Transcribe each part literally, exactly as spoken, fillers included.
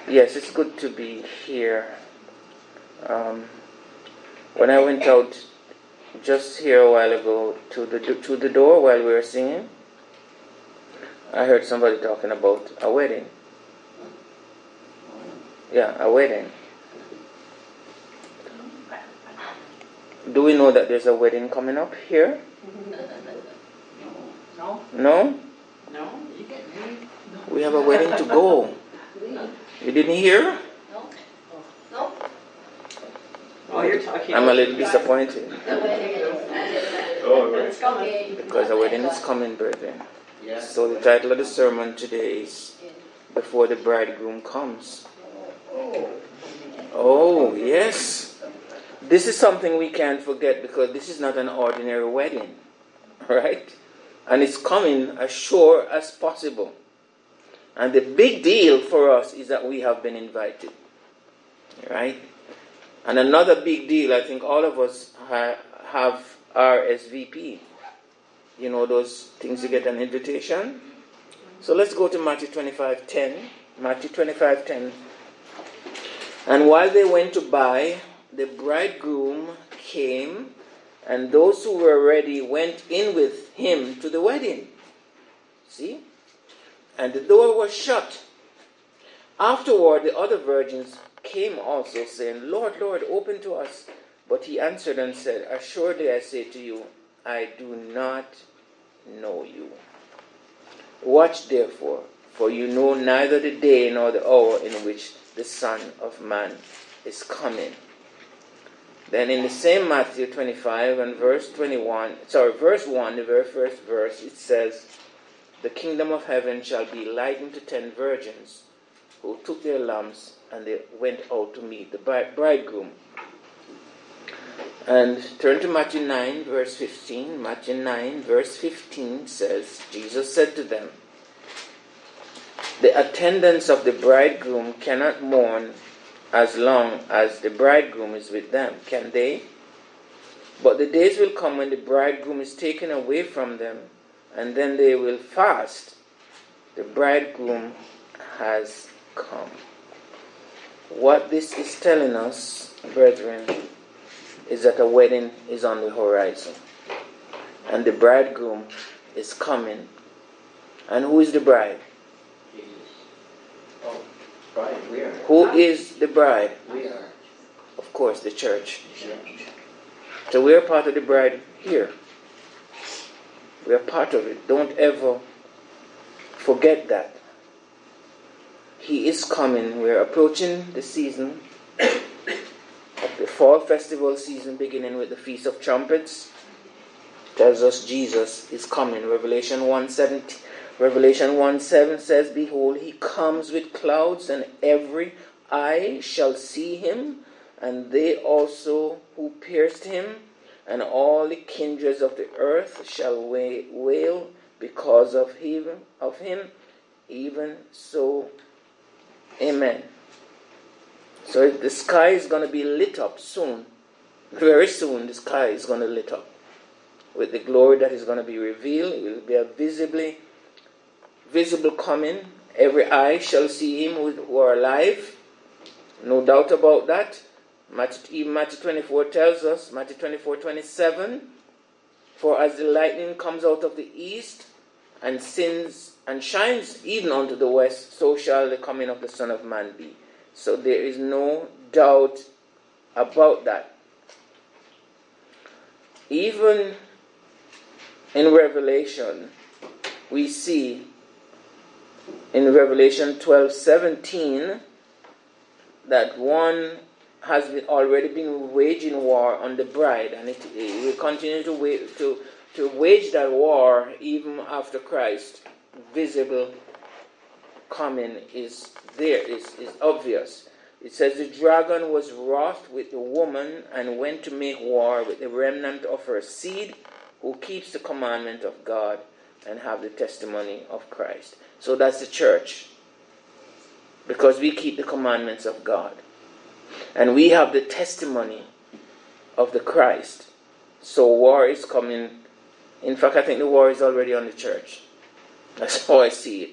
Yes, it's good to be here. Um, when I went out just here a while ago to the to the door while we were singing, I heard somebody talking about a wedding. Yeah, a wedding. Do we know that there's a wedding coming up here? No. No? No? You get married? We have a wedding to go. You didn't hear? No. No. Oh, you're talking. I'm a little disappointed. Oh, it's coming. Because a wedding is coming, brethren. Yeah. So the title of the sermon today is Before the Bridegroom Comes. Oh, yes. This is something we can't forget because this is not an ordinary wedding. Right? And it's coming as sure as possible. And the big deal for us is that we have been invited. Right? And another big deal, I think all of us ha- have R S V P. You know those things you get an invitation? So let's go to Matthew twenty-five ten. Matthew twenty-five ten. And while they went to buy, the bridegroom came, and those who were ready went in with him to the wedding. See? And the door was shut. Afterward, the other virgins came also, saying, Lord, Lord, open to us. But he answered and said, Assuredly I say to you, I do not know you. Watch therefore, for you know neither the day nor the hour in which the Son of Man is coming. Then in the same Matthew twenty-five and verse twenty-one, sorry, verse one, the very first verse, it says, The kingdom of heaven shall be likened to ten virgins who took their lamps and they went out to meet the bridegroom. And turn to Matthew nine, verse fifteen. Matthew nine, verse fifteen says, Jesus said to them, The attendants of the bridegroom cannot mourn as long as the bridegroom is with them, can they? But the days will come when the bridegroom is taken away from them, and then they will fast. The bridegroom has come. What this is telling us, brethren, is that a wedding is on the horizon. And the bridegroom is coming. And who is the bride? Jesus. Oh, bride, we are. Who is the bride? We are. Of course, the church. Church. So we are part of the bride here. We are part of it. Don't ever forget that. He is coming. We're approaching the season of the fall festival season, beginning with the Feast of Trumpets. Tells us Jesus is coming. Revelation one seventeen, Revelation one seven says, Behold, he comes with clouds, and every eye shall see him, and they also who pierced him, and all the kindreds of the earth shall wail because of him, of him. Even so, amen. So the sky is going to be lit up soon. Very soon the sky is going to lit up with the glory that is going to be revealed. It will be a visibly visible coming. Every eye shall see him who are alive. No doubt about that. Matthew, even Matthew twenty-four tells us, Matthew twenty-four twenty-seven, For as the lightning comes out of the east and sins and shines even unto the west, so shall the coming of the Son of Man be. So there is no doubt about that. Even in Revelation, we see in Revelation twelve seventeen that one has been, already been waging war on the bride, and it, it will continue to, wa- to, to wage that war even after Christ. Visible coming is there, is, is obvious. It says the dragon was wroth with the woman and went to make war with the remnant of her seed, who keeps the commandment of God and have the testimony of Christ. So that's the church, because we keep the commandments of God. And we have the testimony of the Christ. So war is coming. In fact, I think the war is already on the church. That's how I see it.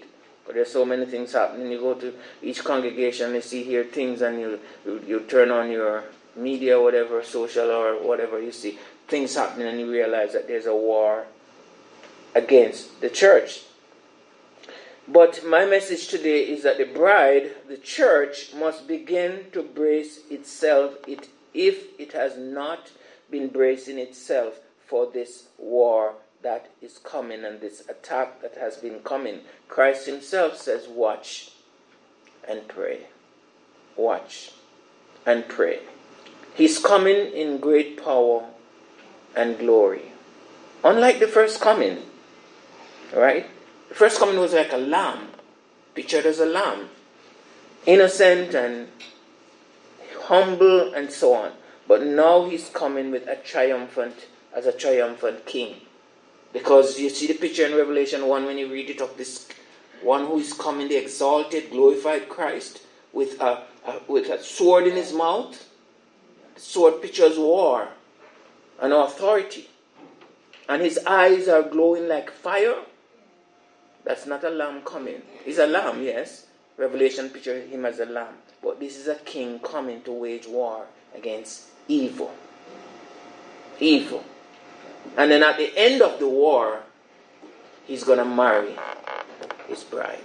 But there's so many things happening. You go to each congregation, you see here things, and you, you you turn on your media, whatever, social or whatever, you see things happening, and you realize that there's a war against the church. But my message today is that the bride, the church, must begin to brace itself it, if it has not been bracing itself for this war that is coming and this attack that has been coming. Christ himself says, watch and pray. Watch and pray. He's coming in great power and glory. Unlike the first coming, right? The first coming was like a lamb, pictured as a lamb, innocent and humble and so on. But now he's coming with a triumphant, as a triumphant king. Because you see the picture in Revelation one when you read it of this one who is coming, the exalted, glorified Christ, with a, a with a sword in his mouth. The sword pictures war and authority. And his eyes are glowing like fire. That's not a lamb coming. He's a lamb, yes. Revelation pictures him as a lamb. But this is a king coming to wage war against evil. Evil. And then at the end of the war, he's going to marry his bride.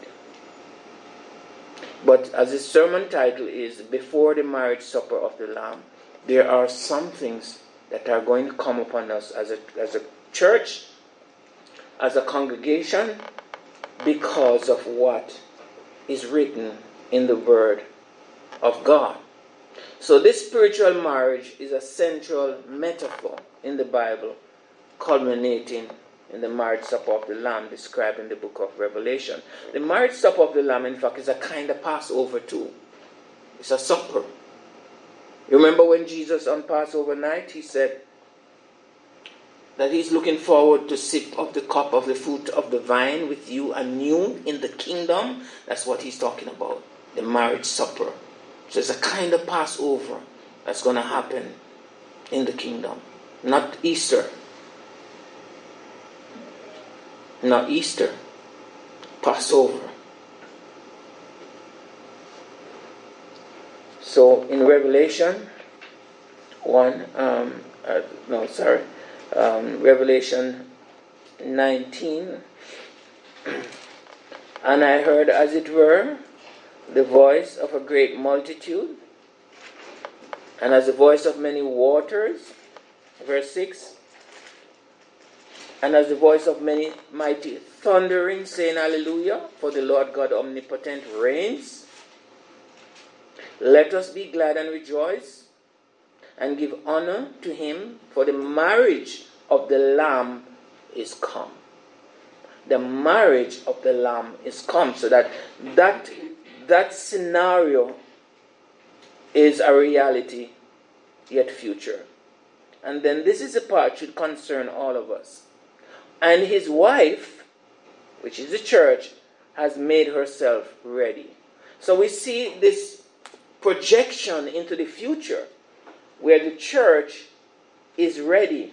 But as the sermon title is, Before the Marriage Supper of the Lamb, there are some things that are going to come upon us as a, as a church, as a congregation, because of what is written in the Word of God. So this spiritual marriage is a central metaphor in the Bible, culminating in the marriage supper of the Lamb described in the book of Revelation. The marriage supper of the Lamb, in fact, is a kind of Passover too. It's a supper. You remember when Jesus on Passover night, he said that he's looking forward to sip of the cup of the fruit of the vine with you anew in the kingdom. That's what he's talking about, the marriage supper. So it's a kind of Passover that's going to happen in the kingdom. Not Easter. Not Easter. Passover. So in Revelation one, um, uh, no, sorry, um, Revelation nineteen, and I heard, as it were, the voice of a great multitude, and as the voice of many waters, verse six, and as the voice of many mighty thundering, saying, Hallelujah, for the Lord God omnipotent reigns. Let us be glad and rejoice, and give honor to him, for the marriage of the Lamb is come. The marriage of the Lamb is come. So that that, that scenario is a reality, yet future. And then this is the part that should concern all of us. And his wife, which is the church, has made herself ready. So we see this projection into the future where the church is ready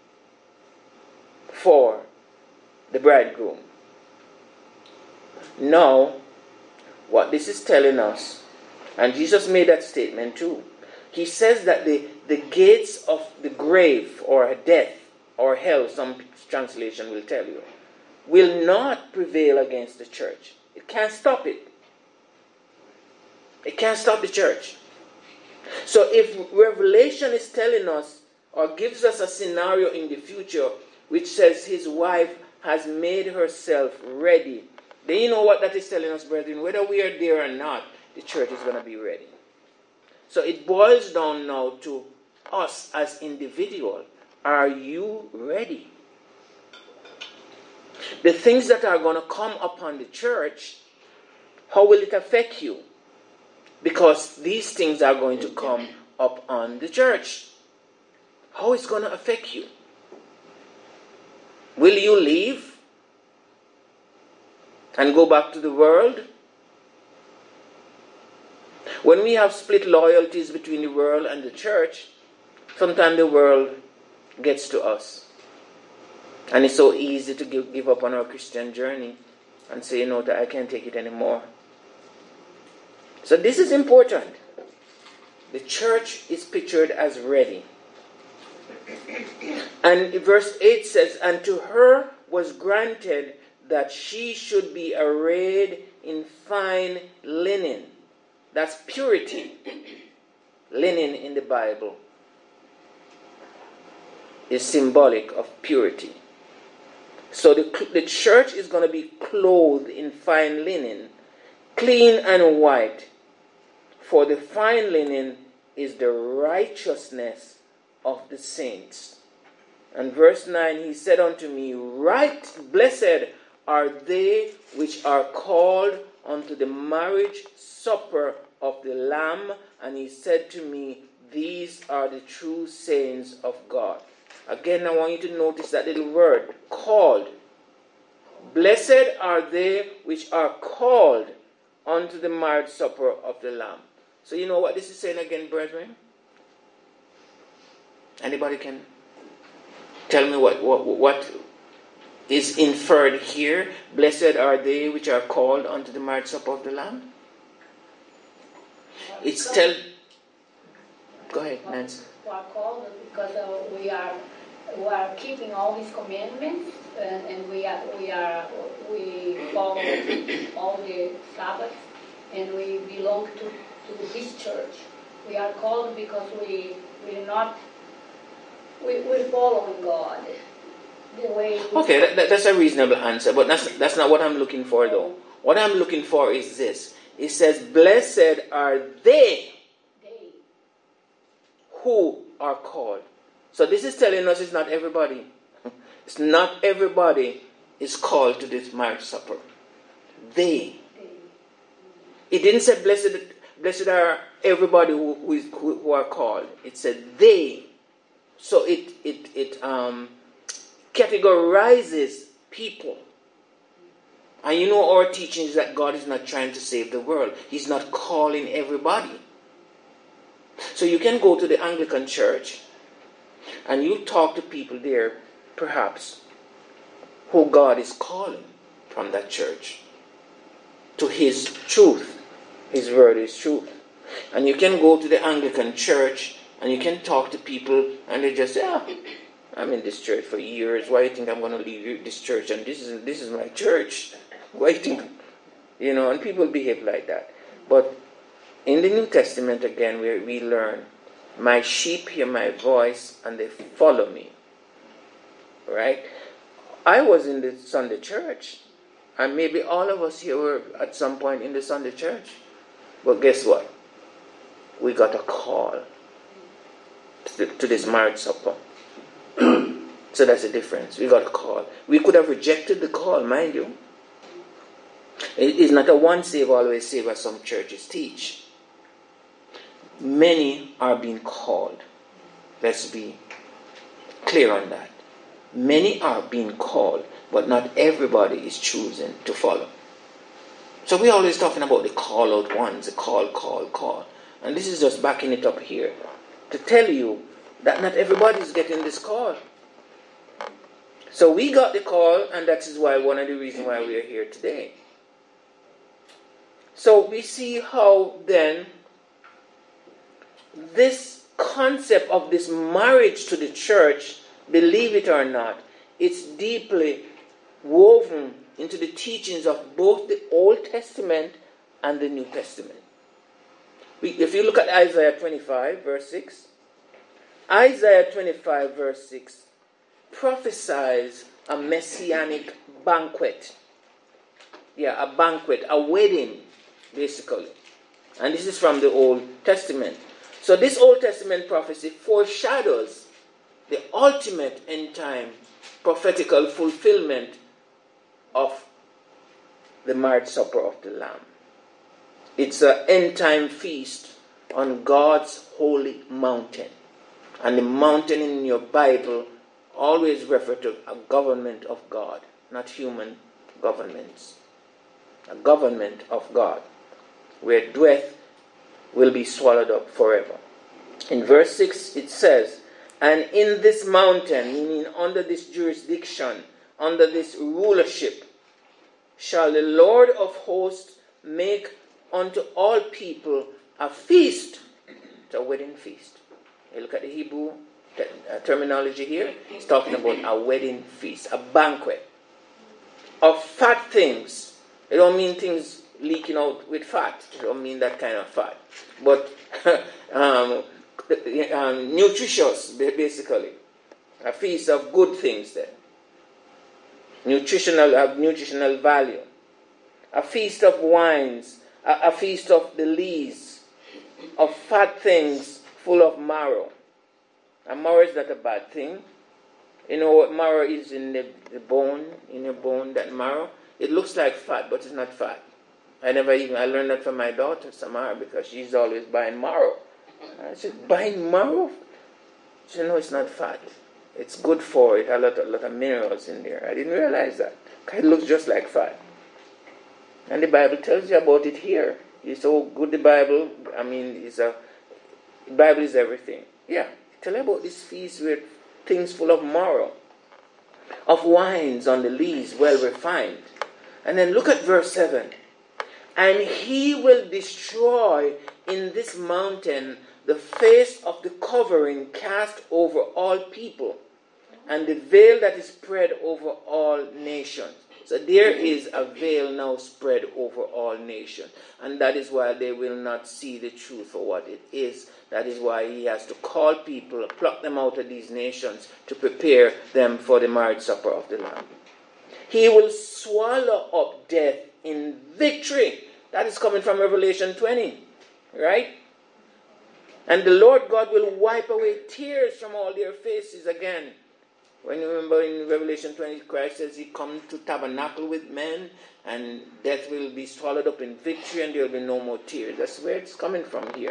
for the bridegroom. Now, what this is telling us, and Jesus made that statement too, he says that the, the gates of the grave or death or hell, some translation will tell you, will not prevail against the church. It can't stop it. It can't stop the church. So if Revelation is telling us or gives us a scenario in the future which says his wife has made herself ready, then you know what that is telling us, brethren. Whether we are there or not, the church is going to be ready. So it boils down now to us as individuals. Are you ready? The things that are going to come upon the church, how will it affect you? Because these things are going to come up on the church. How is it going to affect you? Will you leave and go back to the world? When we have split loyalties between the world and the church, sometimes the world gets to us. And it's so easy to give, give up on our Christian journey and say, you know, that I can't take it anymore. So this is important. The church is pictured as ready. And verse eight says, and to her was granted that she should be arrayed in fine linen. That's purity. Linen in the Bible is symbolic of purity. So the, the church is going to be clothed in fine linen, clean and white. For the fine linen is the righteousness of the saints. And verse nine, he said unto me, right blessed are they which are called unto the marriage supper of the Lamb. And he said to me, these are the true saints of God. Again, I want you to notice that little word, called. Blessed are they which are called unto the marriage supper of the Lamb. So you know what this is saying again, brethren? Anybody can tell me what, what, what is inferred here? Blessed are they which are called unto the marriage supper of the Lamb. It's tell. Go ahead, Nancy. We are called because uh, we are we are keeping all His commandments, and, and we are we are we follow all the Sabbaths, and we belong to, to His church. We are called because we we not we we're following God the way. We okay, that, that, that's a reasonable answer, but that's that's not what I'm looking for, though. What I'm looking for is this. It says, "Blessed are they." Who are called. So this is telling us it's not everybody. It's not everybody is called to this marriage supper. They. It didn't say blessed, blessed are everybody who, who, is, who, who are called. It said they. So it, it, it um, categorizes people. And you know our teaching is that God is not trying to save the world. He's not calling everybody. So you can go to the Anglican church and you talk to people there, perhaps, who God is calling from that church to His truth. His word is truth. And you can go to the Anglican church and you can talk to people and they just say, ah, I'm in this church for years. Why do you think I'm going to leave this church? And this is this is my church. Why do you think? You know, and people behave like that. But in the New Testament, again, where we learn, my sheep hear my voice and they follow me. Right? I was in the Sunday church. And maybe all of us here were at some point in the Sunday church. But guess what? We got a call to, the, to this marriage supper. So that's the difference. We got a call. We could have rejected the call, mind you. It is not a one save, always save as some churches teach. Many are being called. Let's be clear on that. Many are being called, but not everybody is choosing to follow. So we're always talking about the call out ones, the call, call, call. And this is just backing it up here to tell you that not everybody is getting this call. So we got the call, and that is why one of the reasons why we are here today. So we see how then this concept of this marriage to the church, believe it or not, it's deeply woven into the teachings of both the Old Testament and the New Testament. We, if you look at Isaiah twenty-five, verse six, Isaiah twenty-five, verse six, prophesies a messianic banquet. Yeah, a banquet, a wedding, basically. And this is from the Old Testament. So this Old Testament prophecy foreshadows the ultimate end time prophetical fulfillment of the marriage supper of the Lamb. It's an end time feast on God's holy mountain. And the mountain in your Bible always refer to a government of God, not human governments. A government of God, where death will be swallowed up forever. In verse six it says, and in this mountain, meaning under this jurisdiction, under this rulership, shall the Lord of hosts make unto all people a feast. It's a wedding feast. You look at the Hebrew te- uh, terminology here. It's talking about a wedding feast, a banquet of fat things. It don't mean things leaking out with fat. It don't mean that kind of fat. But um, um, nutritious, basically. A feast of good things there. Nutritional, have nutritional value. A feast of wines. A, a feast of the lees. Of fat things full of marrow. And marrow is not a bad thing. You know what marrow is in the, the bone, in your bone, that marrow? It looks like fat, but it's not fat. I never even, I learned that from my daughter, Samara, because she's always buying marrow. I said, buying marrow? She said, no, it's not fat. It's good for it. A lot, a lot of minerals in there. I didn't realize that. It looks just like fat. And the Bible tells you about it here. It's so good, the Bible. I mean, it's a, the Bible is everything. Yeah, tell you about this feast with things full of marrow, of wines on the lees, well refined. And then look at verse seven. And he will destroy in this mountain the face of the covering cast over all people, and the veil that is spread over all nations. So there is a veil now spread over all nations. And that is why they will not see the truth for what it is. That is why he has to call people, pluck them out of these nations to prepare them for the marriage supper of the Lamb. He will swallow up death in victory. That is coming from Revelation twenty. Right? And the Lord God will wipe away tears from all their faces again. When you remember in Revelation twenty, Christ says he comes to tabernacle with men, and death will be swallowed up in victory, and there will be no more tears. That's where it's coming from here.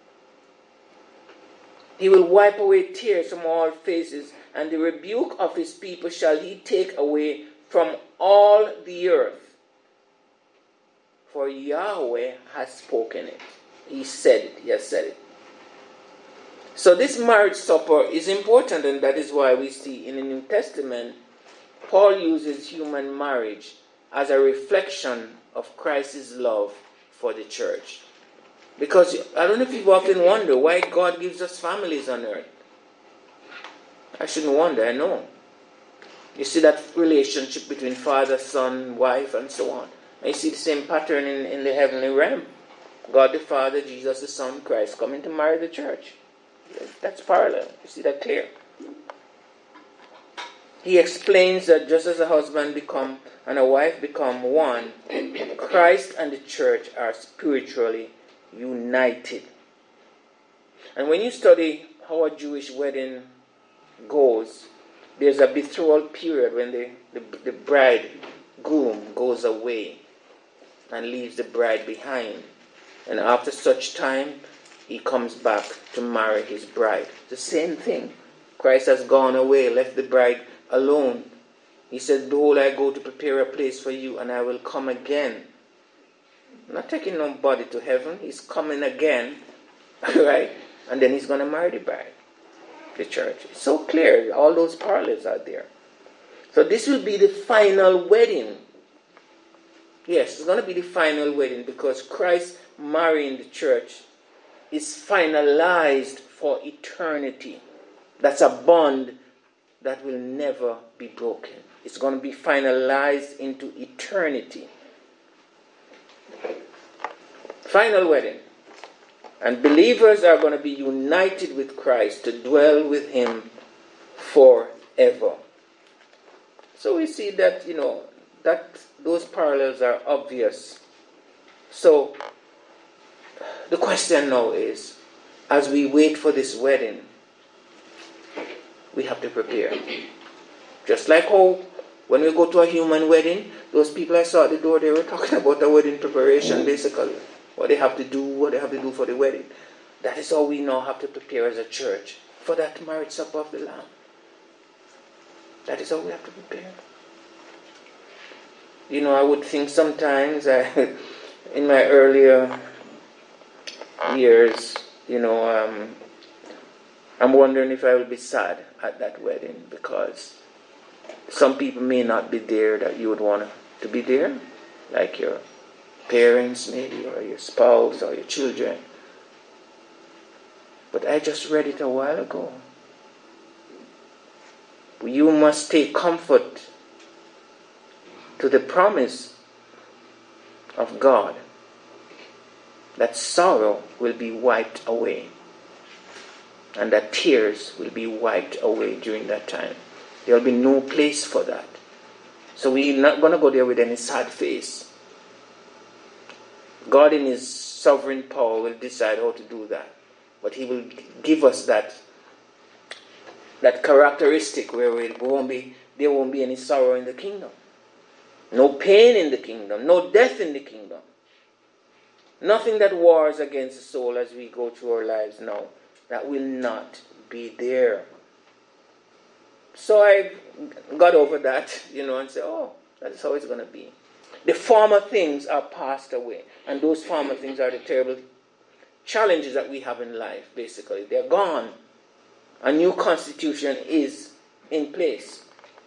He will wipe away tears from all faces, and the rebuke of his people shall he take away from all the earth. For Yahweh has spoken it. He said it. He has said it. So this marriage supper is important, and that is why we see in the New Testament, Paul uses human marriage as a reflection of Christ's love for the church. Because I don't know if you often wonder why God gives us families on earth. I shouldn't wonder, I know. You see that relationship between father, son, wife, and so on. And you see the same pattern in, in the heavenly realm. God the Father, Jesus the Son, Christ coming to marry the church. That's parallel. You see that clear. He explains that just as a husband become and a wife become one, Christ and the church are spiritually united. And when you study how a Jewish wedding goes, there's a betrothal period when the, the, the bridegroom goes away and leaves the bride behind. And after such time, he comes back to marry his bride. The same thing. Christ has gone away, left the bride alone. He said, behold, I go to prepare a place for you, and I will come again. I'm not taking nobody to heaven. He's coming again. Right? And then he's going to marry the bride, the church. It's so clear. All those parallels are there. So this will be the final wedding. Yes, it's going to be the final wedding, because Christ marrying the church is finalized for eternity. That's a bond that will never be broken. It's going to be finalized into eternity. Final wedding. And believers are going to be united with Christ to dwell with him forever. So we see that, you know, that those parallels are obvious. So the question now is, as we wait for this wedding, we have to prepare. Just like how when we go to a human wedding, those people I saw at the door, they were talking about the wedding preparation, basically. What they have to do, what they have to do for the wedding. That is how we now have to prepare as a church for that marriage supper of the Lamb. That is how we have to prepare. You know, I would think sometimes, I, in my earlier years, you know, um, I'm wondering if I will be sad at that wedding, because some people may not be there that you would want to be there. like your parents maybe, or your spouse, or your children. But I just read it a while ago. You must take comfort to the promise of God that sorrow will be wiped away, and that tears will be wiped away during that time. There will be no place for that. So we're not going to go there with any sad face. God in His sovereign power will decide how to do that. But He will give us that, that characteristic where we won't be, there won't be any sorrow in the kingdom. No pain in the kingdom. No death in the kingdom. Nothing that wars against the soul as we go through our lives now. That will not be there. So I got over that, you know, and said, oh, that's how it's going to be. The former things are passed away. And those former things are the terrible challenges that we have in life, basically. They're gone. A new constitution is in place.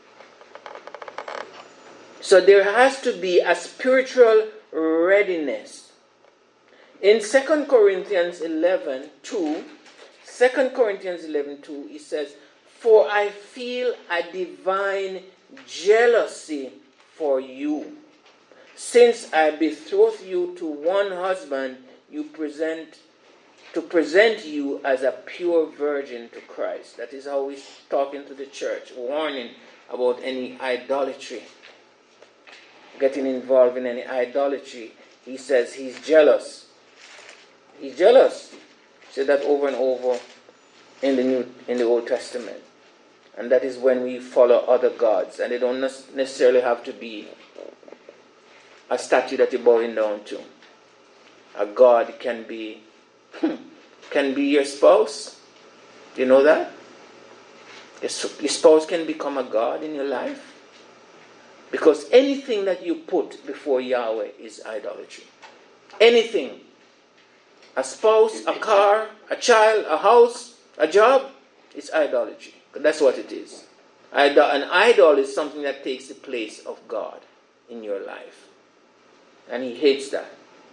So there has to be a spiritual readiness. In Second Corinthians eleven two, Second Corinthians eleven two, it says, for I feel a divine jealousy for you. Since I betroth you to one husband, you present to present you as a pure virgin to Christ. That is how he's talking to the church, warning about any idolatry. Getting involved in any idolatry. He says he's jealous. He's jealous. He said that over and over in the New, in the Old Testament. And that is when we follow other gods. And they don't necessarily have to be a statue that you're bowing down to. A god can be can be your spouse. Do you know that? Your spouse can become a god in your life. Because anything that you put before Yahweh is idolatry. Anything. A spouse, a car, a child, a house, a job, it's idolatry. That's what it is. An idol is something that takes the place of God in your life. And He hates that.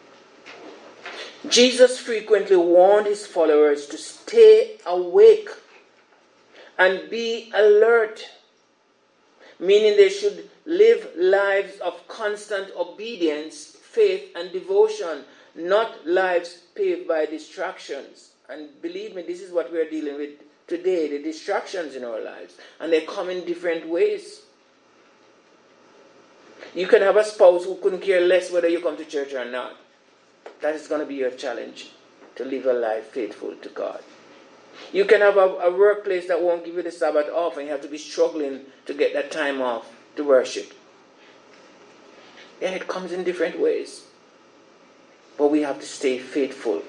Jesus frequently warned His followers to stay awake and be alert, meaning they should live lives of constant obedience, faith, and devotion, not lives paved by distractions. And believe me, this is what we're dealing with today, the distractions in our lives. And they come in different ways. You can have a spouse who couldn't care less whether you come to church or not. That is going to be your challenge, to live a life faithful to God. You can have a, a workplace that won't give you the Sabbath off, and you have to be struggling to get that time off to worship. Yeah, it comes in different ways. But we have to stay faithful.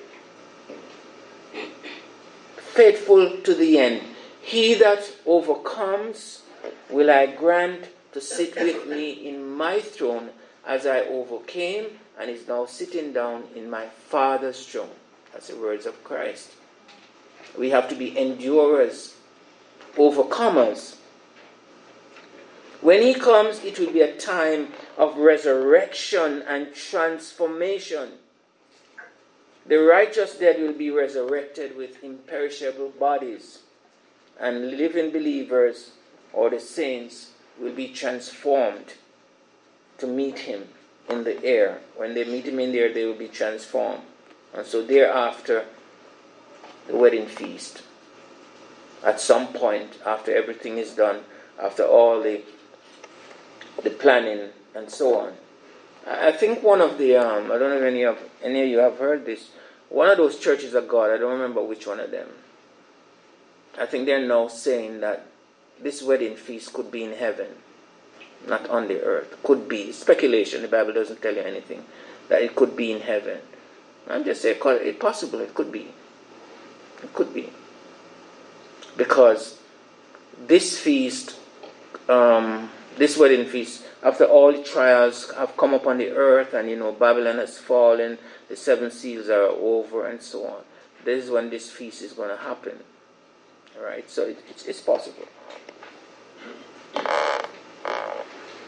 Faithful to the end. He that overcomes will I grant to sit with me in my throne as I overcame and is now sitting down in my Father's throne. That's the words of Christ. We have to be endurers, overcomers. When He comes, it will be a time of resurrection and transformation. The righteous dead will be resurrected with imperishable bodies, and living believers or the saints will be transformed to meet Him in the air. When they meet Him in the air, they will be transformed. And so thereafter, the wedding feast. At some point, after everything is done, after all the the planning and so on. I think one of the, um, I don't know if any of, any of you have heard this, one of those churches of God, I don't remember which one of them, I think they're now saying that this wedding feast could be in heaven, not on the earth. Could be. Speculation, the Bible doesn't tell you anything, that it could be in heaven. I'm just saying, it's possible, it could be. It could be. Because this feast, um, this wedding feast, after all the trials have come upon the earth, and you know, Babylon has fallen, the seven seals are over, and so on. This is when this feast is going to happen. All right, so it, it's, it's possible.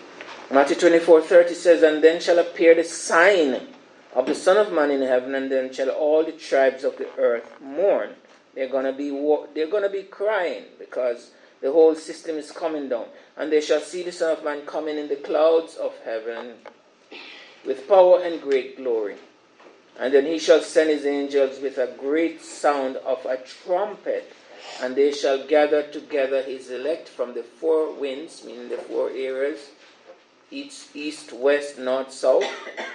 Matthew twenty-four thirty says, and then shall appear the sign of the Son of Man in heaven, and then shall all the tribes of the earth mourn. They're gonna be they're gonna be crying because the whole system is coming down. And they shall see the Son of Man coming in the clouds of heaven with power and great glory. And then he shall send his angels with a great sound of a trumpet, and they shall gather together his elect from the four winds, meaning the four areas, east, east, west, north, south,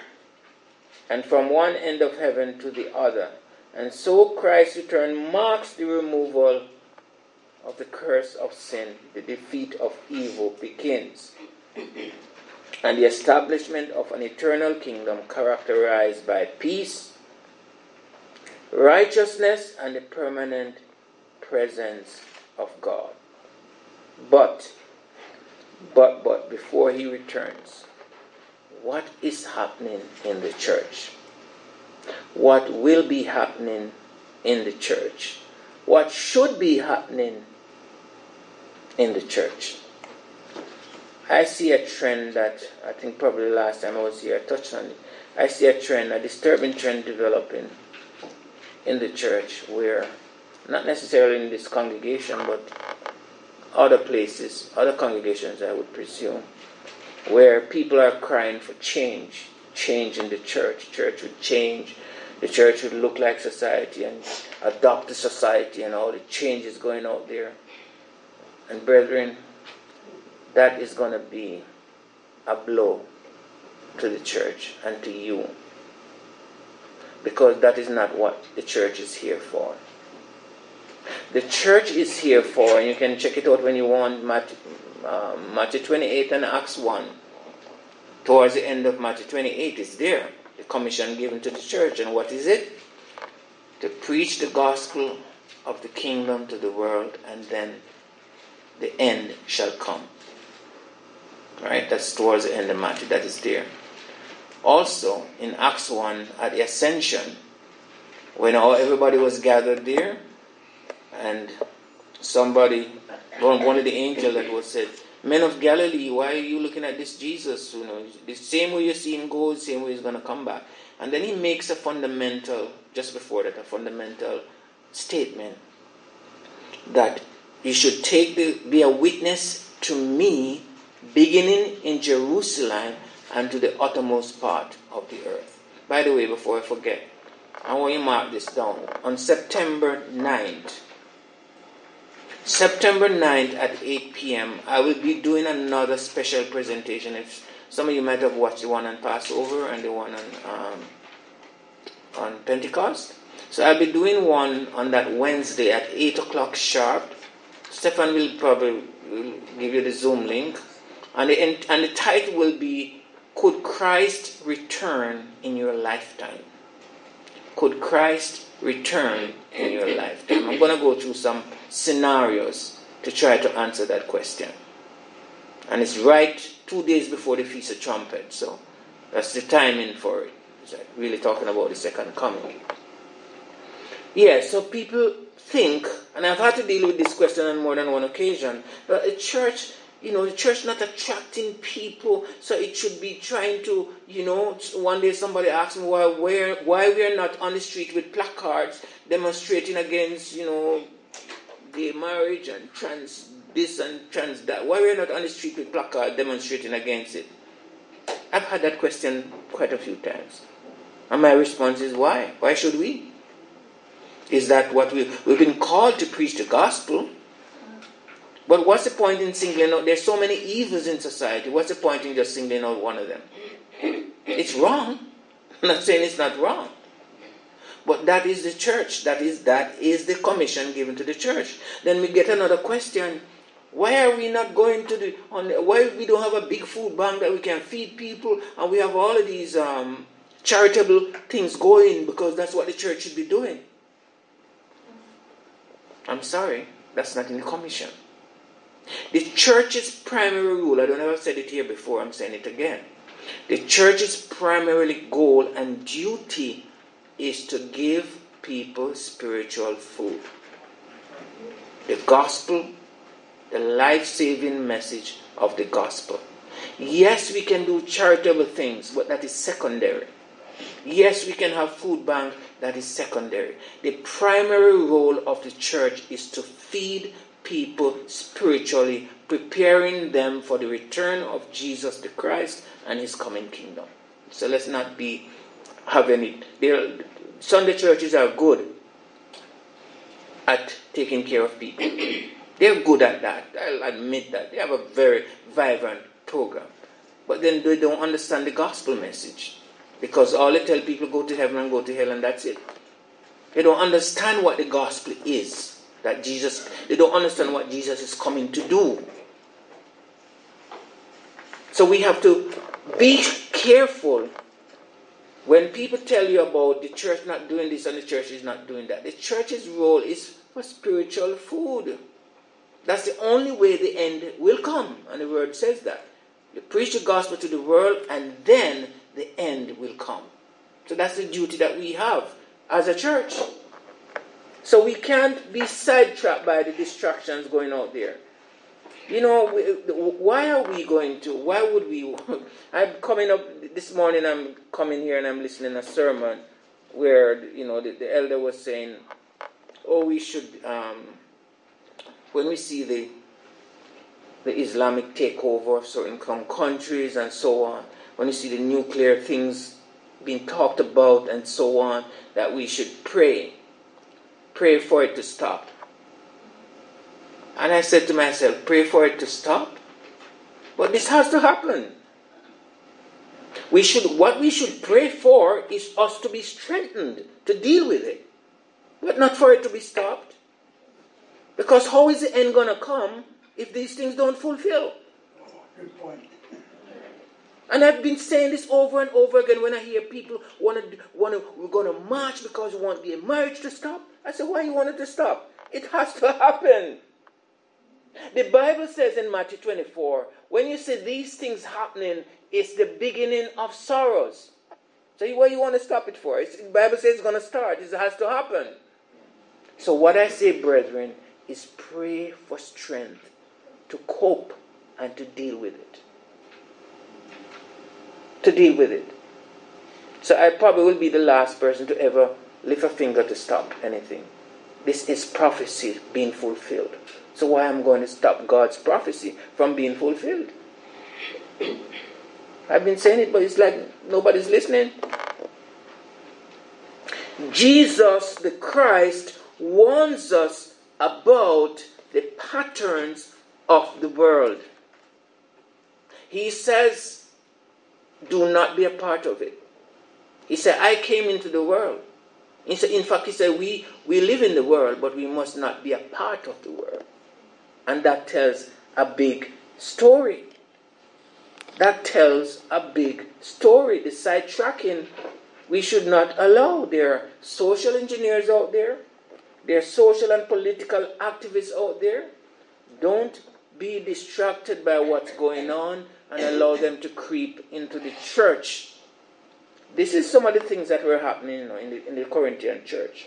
and from one end of heaven to the other. And so Christ's return marks the removal of the curse of sin. The defeat of evil begins, and the establishment of an eternal kingdom characterized by peace, righteousness, and the permanent presence of God. But, but, but, before he returns, what is happening in the church? What will be happening in the church? What should be happening in the church? I see a trend that, I think probably last time I was here, I touched on it. I see a trend, a disturbing trend developing in the church where, not necessarily in this congregation, but other places, other congregations I would presume, where people are crying for change, change in the church. Church would change. The church would look like society and adopt the society and all the changes going out there. And brethren, that is going to be a blow to the church and to you, because that is not what the church is here for. The church is here for, and you can check it out when you want, Matthew, um, Matthew twenty-eight and Acts one. Towards the end of Matthew twenty-eight is there, the commission given to the church. And what is it? To preach the gospel of the kingdom to the world, and then the end shall come. Right? That's towards the end of Matthew. That is there. Also, in Acts one, at the ascension, when all everybody was gathered there, and somebody, one, one of the angels that was said, men of Galilee, why are you looking at this Jesus? You know, the same way you see him go, the same way he's going to come back. And then he makes a fundamental, just before that, a fundamental statement that you should take the, be a witness to me, beginning in Jerusalem and to the uttermost part of the earth. By the way, before I forget, I want you to mark this down. On September ninth, September ninth at eight p.m., I will be doing another special presentation. If some of you might have watched the one on Passover and the one on um, on Pentecost. So I'll be doing one on that Wednesday at eight o'clock sharp. Stefan will probably will give you the Zoom link. And the, and the title will be, Could Christ Return in Your Lifetime? Could Christ return in your lifetime? I'm going to go through some scenarios to try to answer that question. And it's right two days before the Feast of Trumpets, so that's the timing for it. It's like really talking about the second coming. Yeah, so people think, and I've had to deal with this question on more than one occasion, that the church, you know, the church not attracting people, so it should be trying to, you know, one day somebody asked me why where why we are not on the street with placards demonstrating against, you know, gay marriage and trans this and trans that. Why we are not on the street with placards demonstrating against it? I've had that question quite a few times. And my response is why? Why should we? Is that what we we've been called to preach the gospel? But what's the point in singling out? There's so many evils in society. What's the point in just singling out one of them? It's wrong. I'm not saying it's not wrong. But that is the church. That is that is the commission given to the church. Then we get another question. Why are we not going to the, on the why we don't have a big food bank that we can feed people, and we have all of these um, charitable things going, because that's what the church should be doing? I'm sorry, that's not in the commission. The church's primary rule, I don't know if I've said it here before, I'm saying it again. The church's primary goal and duty is to give people spiritual food. The gospel, the life-saving message of the gospel. Yes, we can do charitable things, but that is secondary. Yes, we can have food bank, that is secondary. The primary role of the church is to feed people spiritually, preparing them for the return of Jesus the Christ and his coming kingdom. So let's not be having it. There, Sunday churches are good at taking care of people. They're good at that. I'll admit that. They have a very vibrant program. But then they don't understand the gospel message. Because all they tell people go to heaven and go to hell and that's it. They don't understand what the gospel is. That Jesus, they don't understand what Jesus is coming to do. So we have to be careful when people tell you about the church not doing this and the church is not doing that. The church's role is for spiritual food. That's the only way the end will come. And the word says that. You preach the gospel to the world and then the end will come. So that's the duty that we have as a church. So we can't be sidetracked by the distractions going out there. You know, why are we going to, why would we, I'm coming up, this morning I'm coming here and I'm listening to a sermon where, you know, the, the elder was saying, oh, we should, um, when we see the, the Islamic takeover of certain countries and so on, when you see the nuclear things being talked about and so on, that we should pray. Pray for it to stop. And I said to myself, pray for it to stop? But this has to happen. We should, what we should pray for is us to be strengthened to deal with it. But not for it to be stopped. Because how is the end going to come if these things don't fulfill? Oh, good point. And I've been saying this over and over again when I hear people want to, want to, we're going to march because we want the marriage to stop. I said, why you want it to stop? It has to happen. The Bible says in Matthew twenty-four, when you see these things happening, it's the beginning of sorrows. So why you want to stop it for? It's, the Bible says it's going to start. It has to happen. So what I say, brethren, is pray for strength to cope and to deal with it. To deal with it. So I probably will be the last person to ever lift a finger to stop anything. This is prophecy being fulfilled. So why am I going to stop God's prophecy from being fulfilled? I've been saying it, but it's like nobody's listening. Jesus the Christ warns us about the patterns of the world. He says, do not be a part of it. He said, I came into the world. He said, in fact, he said, we, we live in the world, but we must not be a part of the world. And that tells a big story. That tells a big story. The sidetracking, we should not allow. There are social engineers out there. There are social and political activists out there. Don't be distracted by what's going on and allow them to creep into the church. This is some of the things that were happening, you know, in the, in the Corinthian church.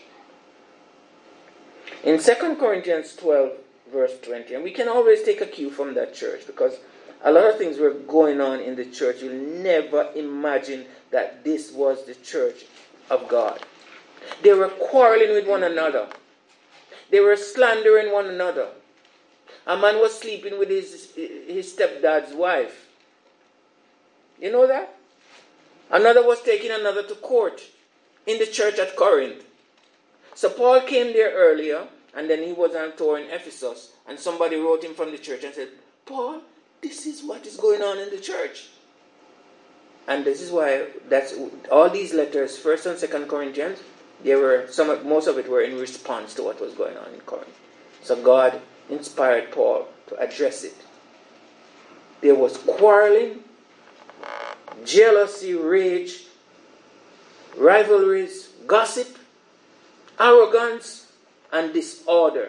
In Second Corinthians twelve, verse twenty, and we can always take a cue from that church because a lot of things were going on in the church. You'll never imagine that this was the church of God. They were quarreling with one another. They were slandering one another. A man was sleeping with his, his stepdad's wife. You know that? Another was taking another to court in the church at Corinth. So Paul came there earlier, and then he was on tour in Ephesus, and somebody wrote him from the church and said, Paul, this is what is going on in the church. And this is why that's all these letters, First and Second Corinthians, they were some most of it were in response to what was going on in Corinth. So God inspired Paul to address it. There was quarreling, jealousy, rage, rivalries, gossip, arrogance, and disorder.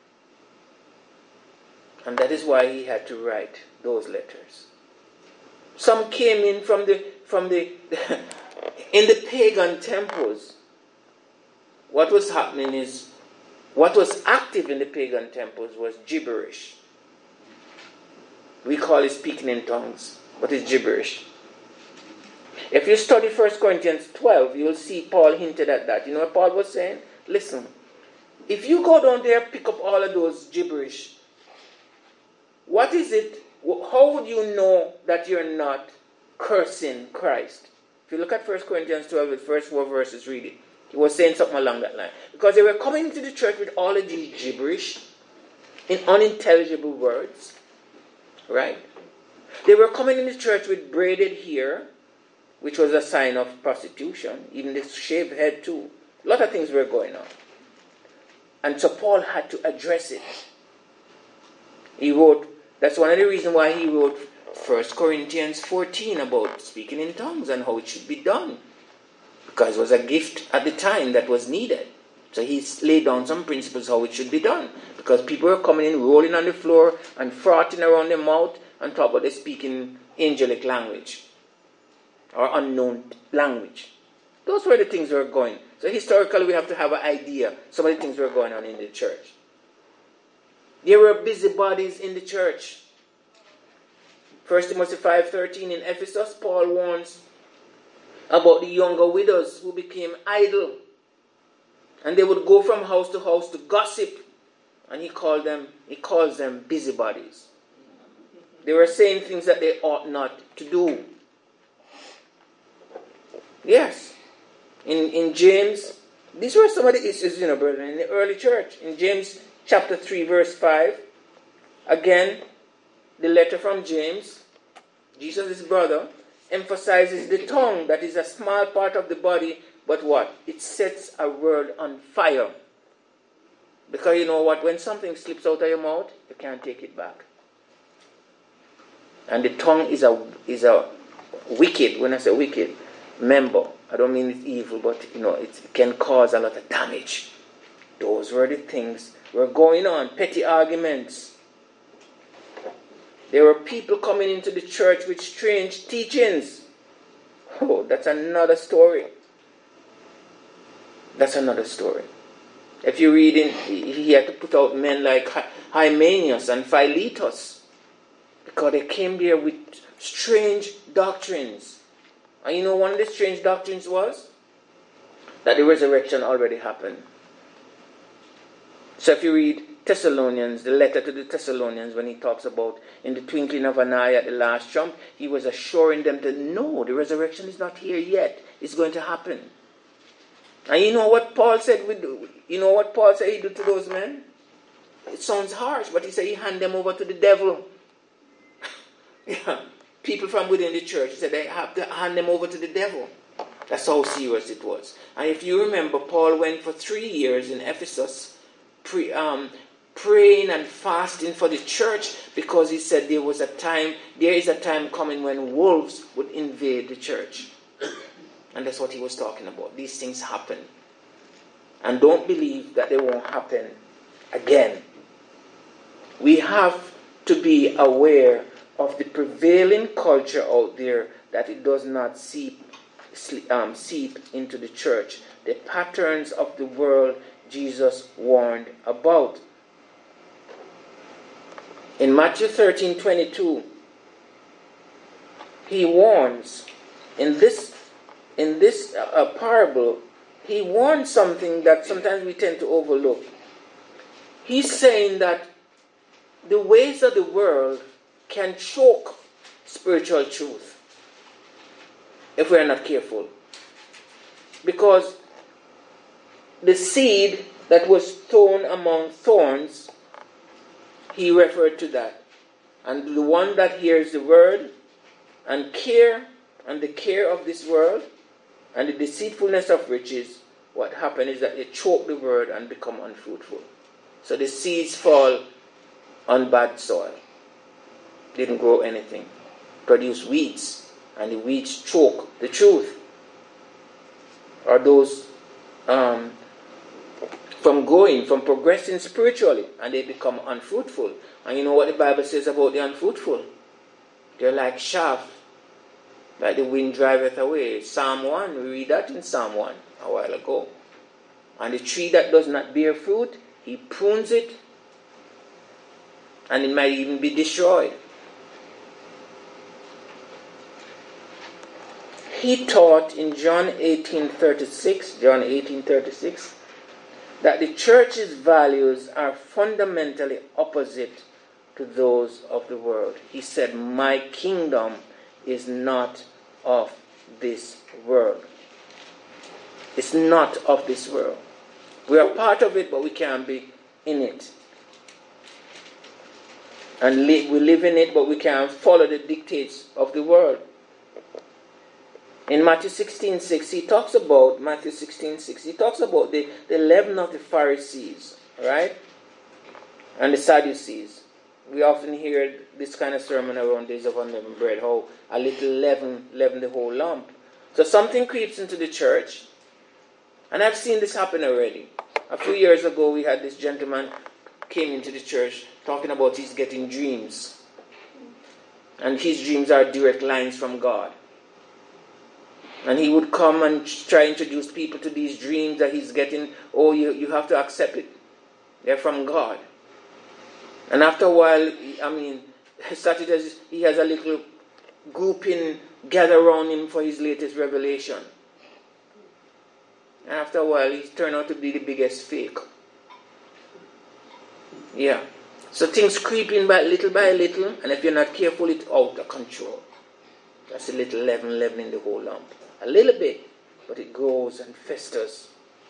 And that is why he had to write those letters. Some came in from the from the in the pagan temples. What was happening is what was active in the pagan temples was gibberish. We call it speaking in tongues, What is gibberish? If you study First Corinthians twelve, you'll see Paul hinted at that. You know what Paul was saying? Listen, if you go down there, pick up all of those gibberish, what is it? How would you know that you're not cursing Christ? If you look at First Corinthians twelve, the first four verses, read it. He was saying something along that line. Because they were coming into the church with all of these gibberish, in unintelligible words, right? They were coming in the church with braided hair, which was a sign of prostitution. Even the shaved head too. A lot of things were going on. And so Paul had to address it. He wrote, that's one of the reasons why he wrote First Corinthians fourteen about speaking in tongues and how it should be done. Because it was a gift at the time that was needed. So he laid down some principles how it should be done. Because people were coming in, rolling on the floor and frothing around their mouth and talk about they speaking angelic language or unknown language. Those were the things that were going. So historically we have to have an idea. Some of the things were going on in the church. There were busybodies in the church. First Timothy five thirteen in Ephesus, Paul warns about the younger widows who became idle. And they would go from house to house to gossip. And he called them, he calls them busybodies. They were saying things that they ought not to do. Yes. In, in James, these were some of the issues, you know, brethren, in the early church. In James chapter three, verse five, again, the letter from James, Jesus' brother, emphasizes the tongue that is a small part of the body, but what? It sets a world on fire. Because you know what? When something slips out of your mouth, you can't take it back. And the tongue is a is a wicked, when I say wicked, member. I don't mean it's evil, but you know, it can cause a lot of damage. Those were the things were going on. Petty arguments. There were people coming into the church with strange teachings. Oh, that's another story. That's another story. If you read in, he had to put out men like Hymenaeus and Philetus, because they came there with strange doctrines. And you know one of the strange doctrines was that the resurrection already happened. So if you read Thessalonians, the letter to the Thessalonians, when he talks about in the twinkling of an eye at the last trump, he was assuring them that no, the resurrection is not here yet. It's going to happen. And you know what Paul said? With, you know what Paul said he did to those men? It sounds harsh, but he said he handed them over to the devil. Yeah, people from within the church, he said they have to hand them over to the devil. That's how serious it was. And if you remember, Paul went for three years in Ephesus, pre, um, praying and fasting for the church, because he said there was a time, there is a time coming when wolves would invade the church. And that's what he was talking about. These things happen. And don't believe that they won't happen again. We have to be aware of the prevailing culture out there, that it does not seep, um, seep into the church. The patterns of the world Jesus warned about. In Matthew thirteen twenty-two, he warns, in this in this uh, parable, he warns something that sometimes we tend to overlook. He's saying that the ways of the world can choke spiritual truth if we are not careful. Because the seed that was thrown among thorns, he referred to that. And the one that hears the word and care and the care of this world and the deceitfulness of riches, what happened is that they choke the word and become unfruitful. So the seeds fall on bad soil. Didn't grow anything. Produce weeds. And the weeds choke the truth. Or those um, from growing, from progressing spiritually, and they become unfruitful. And you know what the Bible says about the unfruitful? They're like chaff, like the wind driveth away. Psalm one, we read that in Psalm one a while ago. And the tree that does not bear fruit, he prunes it, and it might even be destroyed. he taught in John eighteen thirty-six, John eighteen thirty-six, that the church's values are fundamentally opposite to those of the world. He said, my kingdom is not of this world. It's not of this world. We are part of it, but we can't be in it. And li- we live in it, but we can't follow the dictates of the world. In Matthew sixteen six, he talks about, Matthew sixteen six, he talks about the, the leaven of the Pharisees, right? And the Sadducees. We often hear this kind of sermon around days of unleavened bread, how a little leaven leaven the whole lump. So something creeps into the church, and I've seen this happen already. A few years ago, we had this gentleman came into the church talking about he's getting dreams. And his dreams are direct lines from God. And he would come and try to introduce people to these dreams that he's getting. Oh, you, you have to accept it. They're from God. And after a while, I mean, he started as he has a little grouping gather around him for his latest revelation. And after a while, he turned out to be the biggest fake. Yeah. So things creep in by little by little, and if you're not careful, it's out of control. That's a little leaven leavening the whole lump. A little bit, but it grows and festers.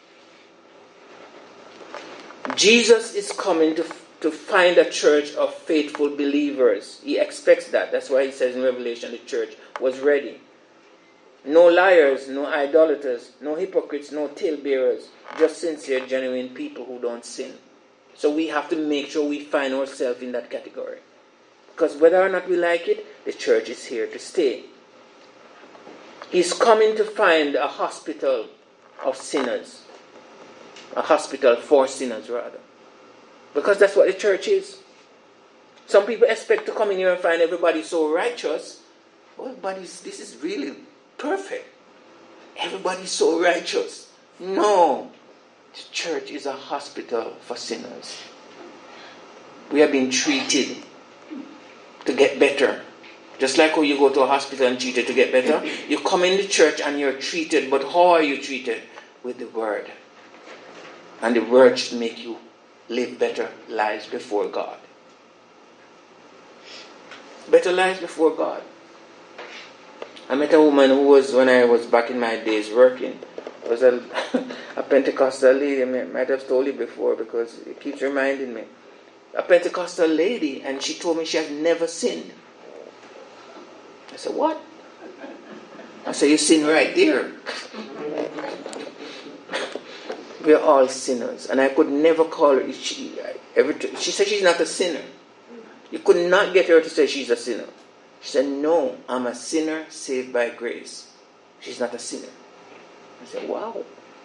Jesus is coming to, to find a church of faithful believers. He expects that. That's why he says in Revelation the church was ready. No liars, no idolaters, no hypocrites, no talebearers. Just sincere, genuine people who don't sin. So we have to make sure we find ourselves in that category. Because whether or not we like it, the church is here to stay. He's coming to find a hospital of sinners. A hospital for sinners, rather. Because that's what the church is. Some people expect to come in here and find everybody so righteous. Oh, everybody's, this is really perfect. Everybody's so righteous. No. The church is a hospital for sinners. We are being treated to get better. Just like how you go to a hospital and treated to get better. You come in the church and you're treated. But how are you treated? With the word. And the word should make you live better lives before God. Better lives before God. I met a woman who was, when I was back in my days working, was a, a Pentecostal lady. I might have told you before because it keeps reminding me. A Pentecostal lady, and she told me she has never sinned. I said, what? I said, you sin right there. We are all sinners. And I could never call her. She, every, she said she's not a sinner. You could not get her to say she's a sinner. She said, no, I'm a sinner saved by grace. She's not a sinner. I said, wow.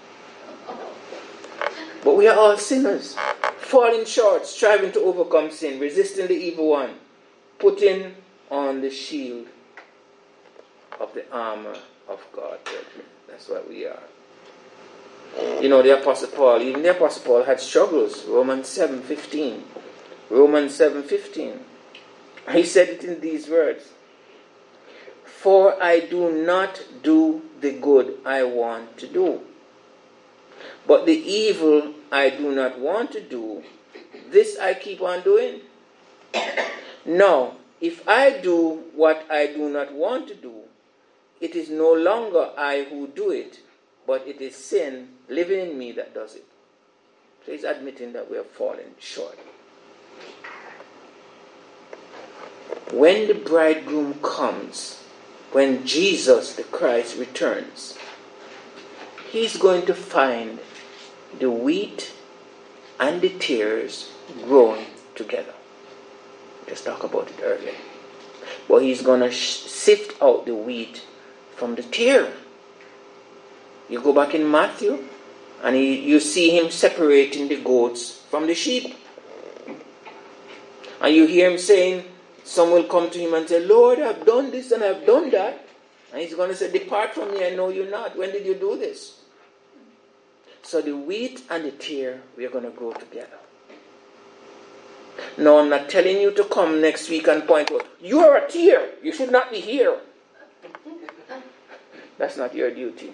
But we are all sinners. Falling short, striving to overcome sin, resisting the evil one, putting on the shield of the armor of God. That's what we are. You know, the Apostle Paul, even the Apostle Paul had struggles. Romans seven fifteen. Romans seven fifteen. He said it in these words. For I do not do the good I want to do, but the evil I do not want to do, this I keep on doing. Now, if I do what I do not want to do, it is no longer I who do it, but it is sin living in me that does it. So he's admitting that we are falling short. When the bridegroom comes, when Jesus the Christ returns, he's going to find the wheat and the tares growing together. Just talked about it earlier. But he's going to sh- sift out the wheat from the tare. You go back in Matthew, and he, you see him separating the goats from the sheep. And you hear him saying, some will come to him and say, Lord, I've done this and I've done that. And he's going to say, depart from me, I know you not. When did you do this? So the wheat and the tare, we are going to grow together. No, I'm not telling you to come next week and point out, you are a tare. You should not be here. That's not your duty.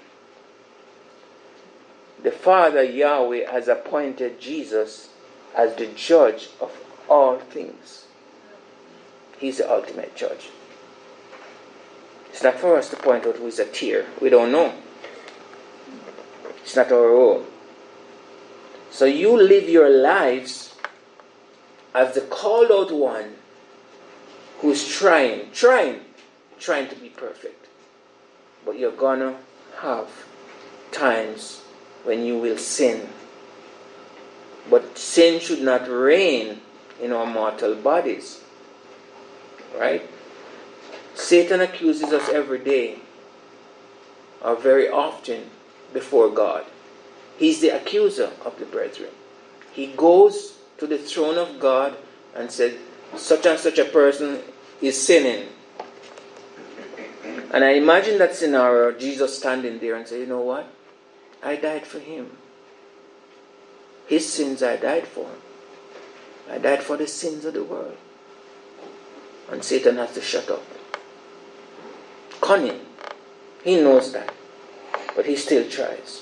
The Father Yahweh has appointed Jesus as the judge of all things. He's the ultimate judge. It's not for us to point out who is a tear. We don't know. It's not our role. So you live your lives as the called out one who is trying, trying, trying to be perfect. But you're gonna have times when you will sin. But sin should not reign in our mortal bodies. Right? Satan accuses us every day, or very often, before God. He's the accuser of the brethren. He goes to the throne of God and said, such and such a person is sinning. And I imagine that scenario, Jesus standing there and say, you know what? I died for him. His sins I died for. I died for the sins of the world. And Satan has to shut up. Cunning. He knows that. But he still tries.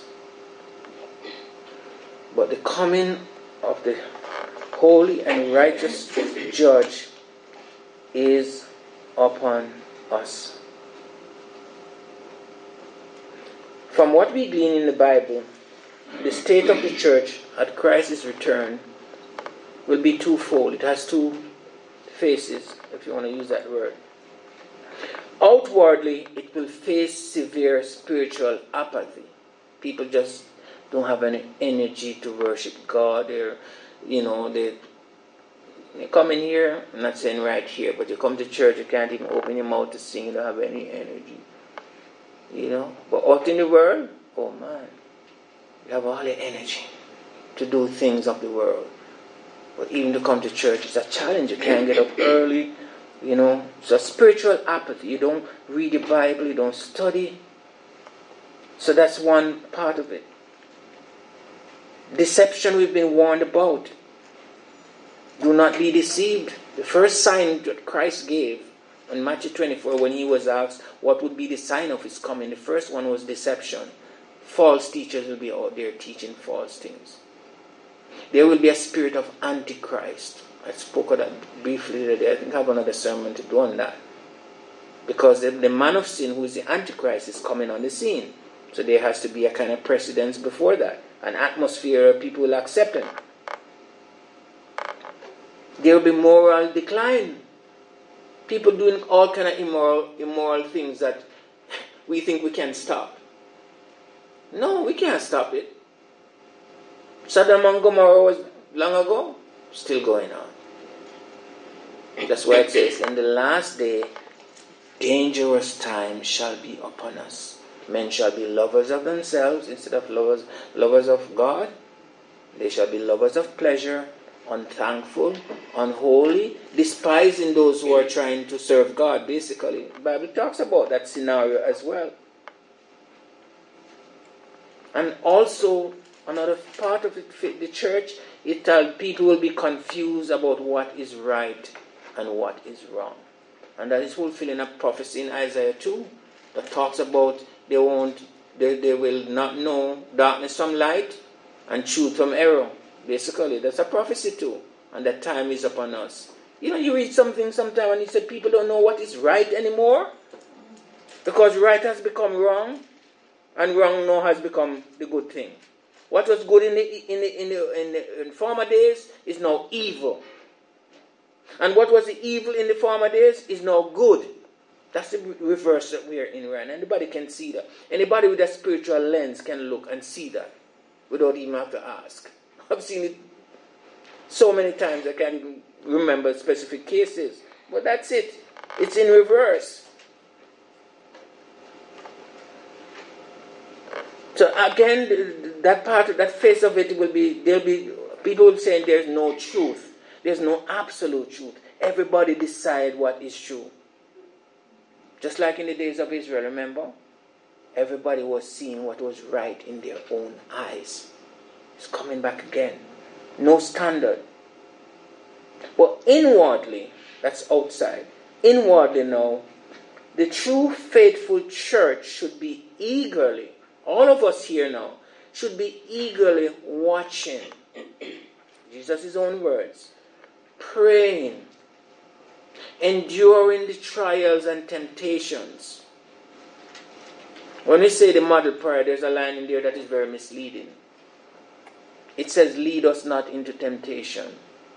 But the coming of the holy and righteous judge is upon us. From what we glean in the Bible, the state of the church at Christ's return will be twofold. It has two faces, if you want to use that word. Outwardly, it will face severe spiritual apathy. People just don't have any energy to worship God. They're, you know, they, they come in here, I'm not saying right here, but you come to church, you can't even open your mouth to sing, you don't have any energy. You know, but out in the world, oh man, you have all the energy to do things of the world. But even to come to church is a challenge. You can't get up early, you know. It's a spiritual apathy. You don't read the Bible, you don't study. So that's one part of it. Deception we've been warned about. Do not be deceived. The first sign that Christ gave in Matthew twenty-four, when he was asked what would be the sign of his coming, the first one was deception. False teachers will be out there teaching false things. There will be a spirit of Antichrist. I spoke of that briefly today. I think I have another sermon to do on that. Because the, the man of sin, who is the Antichrist, is coming on the scene. So there has to be a kind of precedence before that. An atmosphere where people will accept him. There will be moral decline. People doing all kind of immoral, immoral things that we think we can stop. No, we can't stop it. Sodom and Gomorrah was long ago, still going on. That's why it says, in the last day, dangerous times shall be upon us. Men shall be lovers of themselves instead of lovers, lovers of God. They shall be lovers of pleasure, unthankful, unholy, despising those who are trying to serve God, basically. The Bible talks about that scenario as well. And also, another part of it, the church, it tells people will be confused about what is right and what is wrong. And that is fulfilling a prophecy in Isaiah two that talks about they won't, they, they will not know darkness from light and truth from error. Basically, that's a prophecy too. And that time is upon us. You know, you read something sometime and you said people don't know what is right anymore. Because right has become wrong. And wrong now has become the good thing. What was good in the, in the, in the, in the in former days is now evil. And what was the evil in the former days is now good. That's the reverse that we are in right now. Anybody can see that. Anybody with a spiritual lens can look and see that without even have to ask. I've seen it so many times I can't even remember specific cases. But that's it. It's in reverse. So again, that part, that face of it will be, there'll be, people will say there's no truth. There's no absolute truth. Everybody decide what is true. Just like in the days of Israel, remember? Everybody was seeing what was right in their own eyes. It's coming back again. No standard. But inwardly, that's outside. Inwardly now, the true faithful church should be eagerly, all of us here now, should be eagerly watching, Jesus' own words, praying, enduring the trials and temptations. When we say the model prayer, there's a line in there that is very misleading. It says, lead us not into temptation.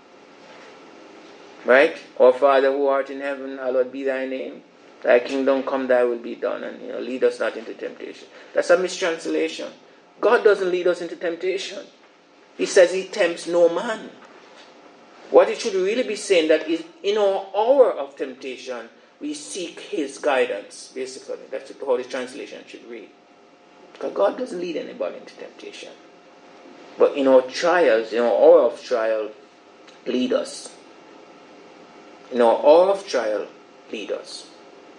Right? Our Father who art in heaven, hallowed be thy name. Thy kingdom come, thy will be done. And you know, lead us not into temptation. That's a mistranslation. God doesn't lead us into temptation. He says he tempts no man. What it should really be saying that is in our hour of temptation, we seek his guidance, basically. That's how the translation should read. Because God doesn't lead anybody into temptation. But in our trials, in our hour of trial, lead us. In our hour of trial, lead us.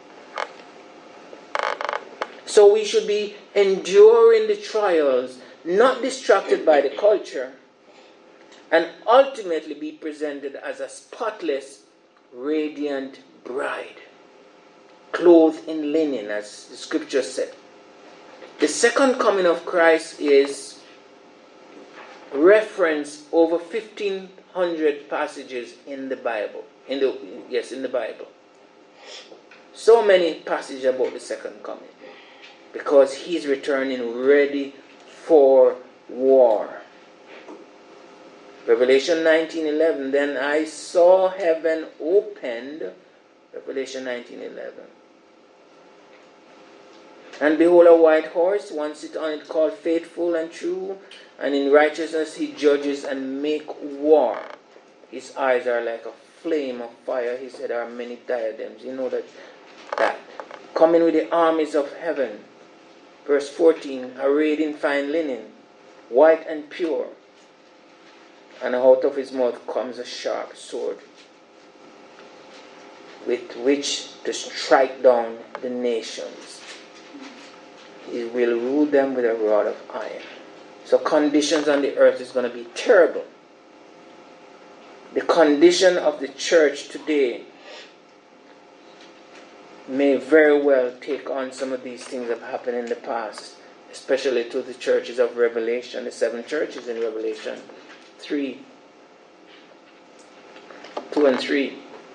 So we should be enduring the trials, not distracted by the culture, and ultimately be presented as a spotless, radiant bride, clothed in linen, as the scripture said. The second coming of Christ is referenced over fifteen hundred passages in the Bible. In the yes, in the Bible. So many passages about the second coming, because he's returning ready for war. Revelation nineteen eleven. Then I saw heaven opened. Revelation nineteen eleven. And behold, a white horse, one sit on it, called Faithful and True, and in righteousness he judges and make war. His eyes are like a flame of fire. His head are many diadems. You know that that coming with the armies of heaven. Verse fourteen, arrayed in fine linen, white and pure, and out of his mouth comes a sharp sword, with which to strike down the nations. He will rule them with a rod of iron. So conditions on the earth is going to be terrible. The condition of the church today may very well take on some of these things that have happened in the past, especially to the churches of Revelation, the seven churches in Revelation three, two and three.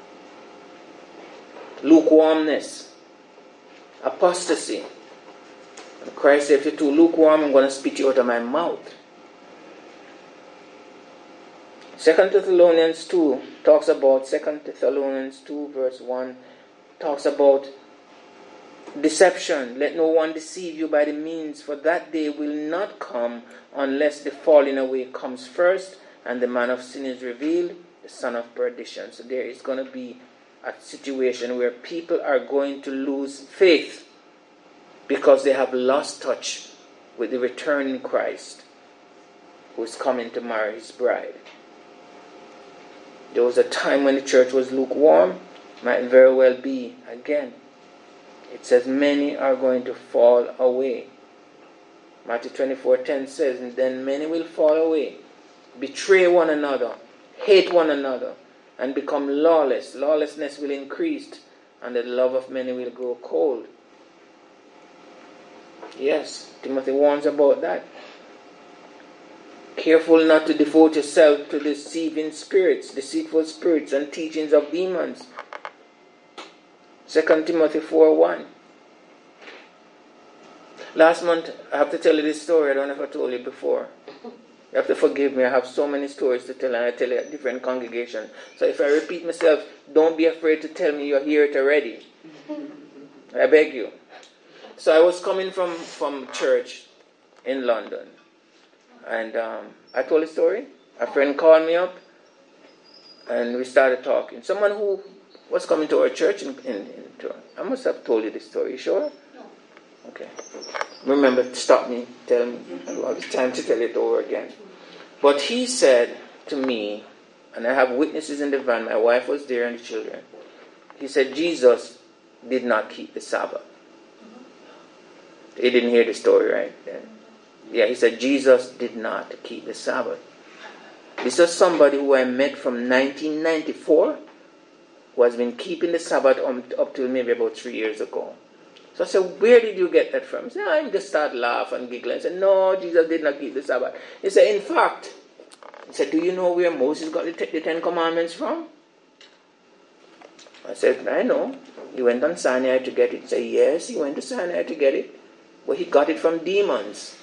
Lukewarmness, apostasy. And Christ said, if you're too lukewarm, I'm going to spit you out of my mouth. Second Thessalonians two talks about, Second Thessalonians two verse one talks about deception. Let no one deceive you by the means, for that day will not come unless the falling away comes first, and the man of sin is revealed, the son of perdition. So there is going to be a situation where people are going to lose faith because they have lost touch with the returning Christ, who is coming to marry his bride. There was a time when the church was lukewarm. Might very well be again. It says many are going to fall away. Matthew twenty-four ten says, and then many will fall away, betray one another, hate one another, and become lawless. Lawlessness will increase, and the love of many will grow cold. Yes, Timothy warns about that. Careful not to devote yourself to deceiving spirits, deceitful spirits, and teachings of demons. Second Timothy four one. Last month, I have to tell you this story. I don't know if I told you before. You have to forgive me. I have so many stories to tell, and I tell you at different congregations. So if I repeat myself, don't be afraid to tell me you hear it already. I beg you. So I was coming from, from church in London. And um, I told a story. A friend called me up, and we started talking. Someone who was coming to our church in, in, in Toronto. I must have told you this story. You sure? No. Okay. Remember to stop me, tell me. I don't have time to tell it over again. But he said to me, and I have witnesses in the van, my wife was there and the children. He said, Jesus did not keep the Sabbath. He didn't hear the story, right? Then. Yeah, he said Jesus did not keep the Sabbath. This was somebody who I met from nineteen ninety-four who has been keeping the Sabbath um, up till maybe about three years ago. So I said, where did you get that from? He said, I just start laughing and giggling. I said, no, Jesus did not keep the Sabbath. He said, in fact, he said, do you know where Moses got the, the Ten Commandments from? I said, I know. He went on Sinai to get it. He said, yes, he went to Sinai to get it. But he got it from demons.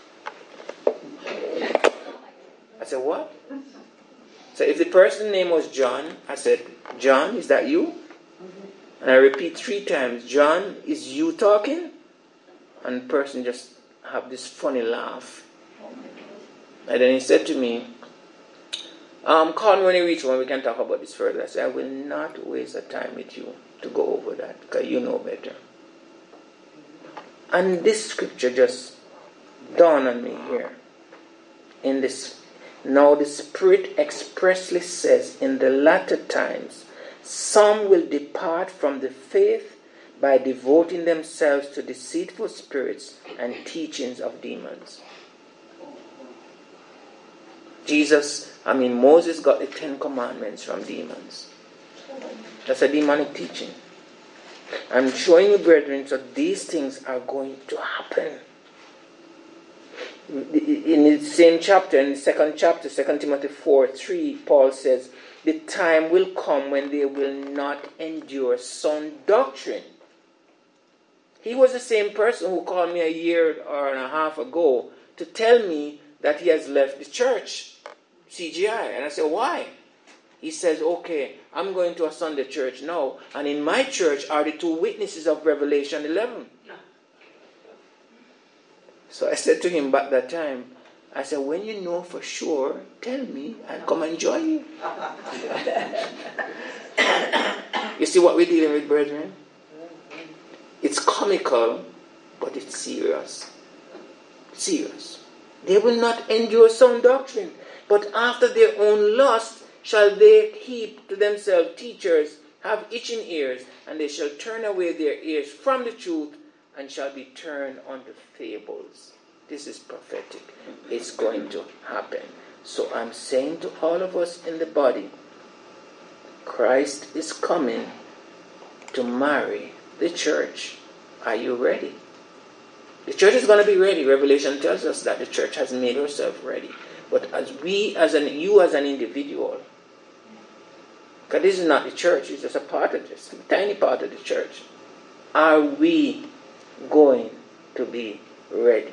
I said, what? So if the person's name was John, I said, John, is that you? And I repeat three times, John, is you talking? And the person just have this funny laugh. And then he said to me, um, call me when you reach one, we can talk about this further. I said, I will not waste a time with you to go over that, because you know better. And this scripture just dawned on me here. In this, now the Spirit expressly says, in the latter times, some will depart from the faith by devoting themselves to deceitful spirits and teachings of demons. Jesus, I mean, Moses got the Ten Commandments from demons. That's a demonic teaching. I'm showing you, brethren, so these things are going to happen. In the same chapter, in the second chapter, Second Timothy four three, Paul says, the time will come when they will not endure sound doctrine. He was the same person who called me a year or and a half ago to tell me that he has left the church, C G I. And I said, why? He says, okay, I'm going to a Sunday church now, and in my church are the two witnesses of Revelation eleven. So I said to him back that time, I said, when you know for sure, tell me, I'll come and join you. You see what we're dealing with, brethren? It's comical, but it's serious. Serious. They will not endure sound doctrine, but after their own lust shall they heap to themselves teachers, have itching ears, and they shall turn away their ears from the truth, and shall be turned unto fables. This is prophetic. It's going to happen. So I'm saying to all of us in the body, Christ is coming to marry the church. Are you ready? The church is going to be ready. Revelation tells us that the church has made herself ready. But as we, as an, you as an individual, because this is not the church, it's just a part of this, a tiny part of the church. Are we going to be ready?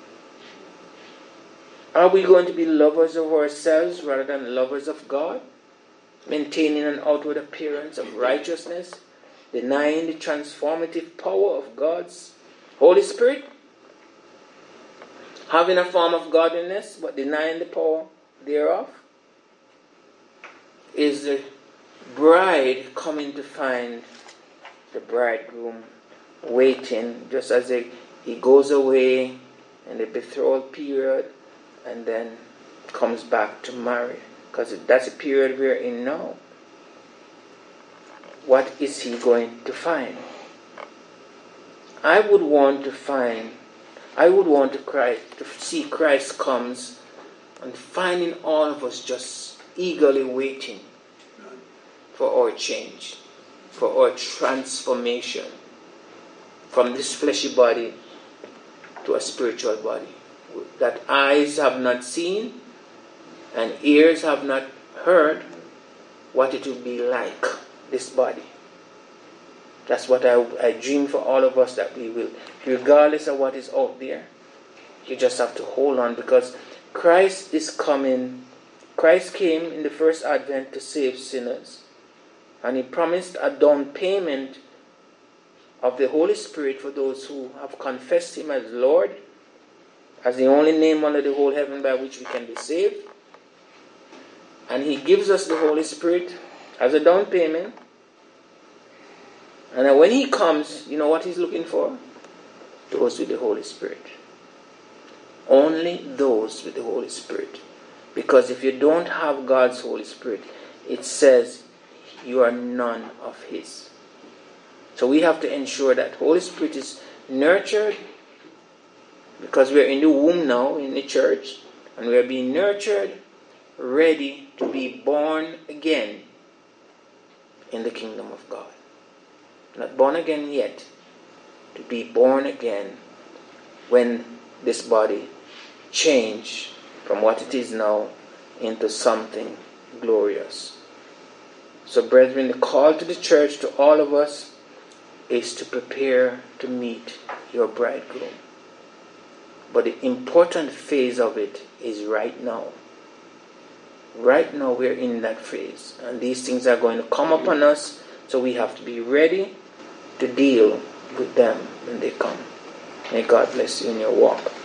Are we going to be lovers of ourselves rather than lovers of God? Maintaining an outward appearance of righteousness, denying the transformative power of God's Holy Spirit? Having a form of godliness but denying the power thereof? Is the bride coming to find the bridegroom waiting just as he, he goes away in the betrothal period and then comes back to marry? Because that's the period we're in now. What is he going to find? I would want to find, I would want to, Christ, to see Christ comes and finding all of us just eagerly waiting for our change, for our transformation from this fleshy body to a spiritual body. That eyes have not seen and ears have not heard what it will be like, this body. That's what I, I dream for all of us, that we will, regardless of what is out there, you just have to hold on, because Christ is coming. Christ came in the first advent to save sinners. And he promised a down payment of the Holy Spirit for those who have confessed him as Lord, as the only name under the whole heaven by which we can be saved. And he gives us the Holy Spirit as a down payment. And then when he comes, you know what he's looking for? Those with the Holy Spirit. Only those with the Holy Spirit. Because if you don't have God's Holy Spirit, it says you are none of his. So we have to ensure that Holy Spirit is nurtured, because we are in the womb now in the church, and we are being nurtured, ready to be born again in the kingdom of God. Not born again yet, to be born again when this body change from what it is now into something glorious. So brethren, the call to the church, to all of us, is to prepare to meet your bridegroom. But the important phase of it is right now. Right now we're in that phase. And these things are going to come upon us, so we have to be ready to deal with them when they come. May God bless you in your walk.